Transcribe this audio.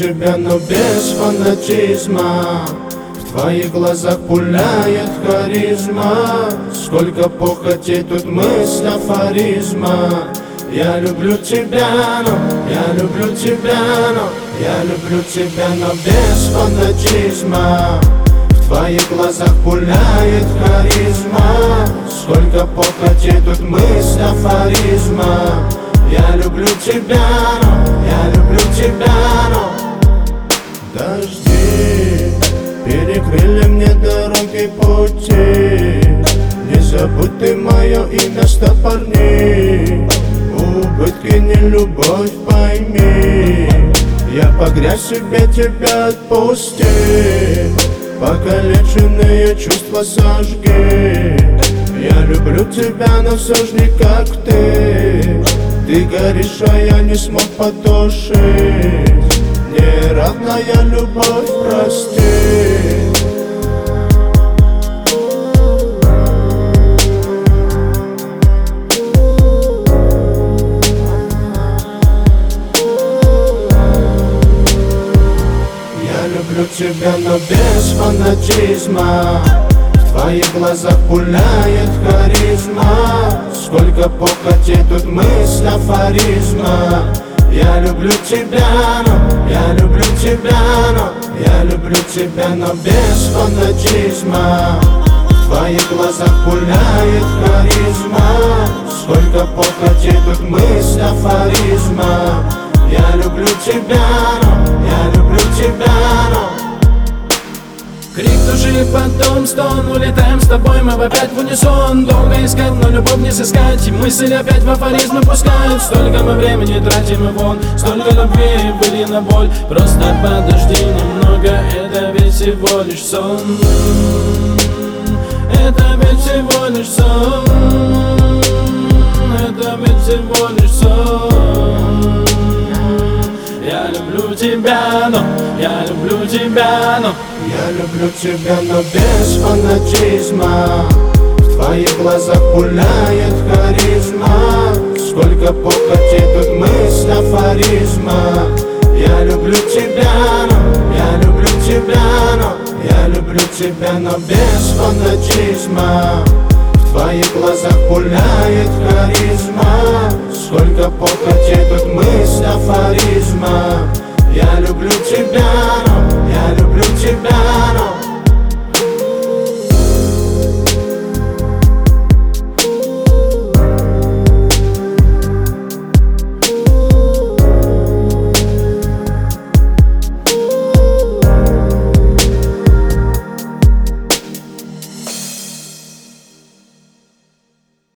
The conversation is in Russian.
тебя, но без фанатизма. В твоих глазах пуляет харизма. Сколько похоти, тут мысль афоризма. Я люблю тебя, но я люблю тебя, но я люблю тебя, но без фанатизма. В твоих глазах пуляет харизма. Сколько похоти, тут мысль афоризма. Я люблю тебя, но я люблю тебя, но дожди перекрыли мне дороги пути. Не забудь ты мое имя, стопорни. Убытки не любовь, пойми. Я погрязь в себе, тебя отпусти. Покалеченные чувства сожги. Я люблю тебя, но все ж не как ты. Ты горишь, а я не смог потушить. Неравная любовь, прости. Я люблю тебя, но без фанатизма. В твоих глазах пуляет харизма. Сколько похоти, тут мысль афоризма. Я люблю тебя, но я люблю тебя, но я люблю тебя, но без фанатизма. В твоих глазах пуляет харизма. Сколько похоти, тут мысль афоризма. Я люблю тебя, но я люблю тебя, но крик души, потом стон. Улетаем с тобой, мы опять в унисон. Долго искать, но любовь не сыскать. И мысль опять в афоризмы пускают. Столько мы времени тратим и вон. Столько любви были на боль. Просто подожди немного. Это ведь всего лишь сон. Это ведь всего лишь сон. Это ведь всего лишь сон. Я люблю тебя, но я люблю тебя, но я люблю тебя, но без фанатизма. В твоих глазах пуляет харизма. Сколько похоти, тут мысль афоризма. Я люблю тебя, но я люблю тебя, но я люблю тебя, но без фанатизма. В твоих глазах пуляет харизма. Сколько похоти, тут мысль афоризма. Я люблю тебя, но я люблю тебя, но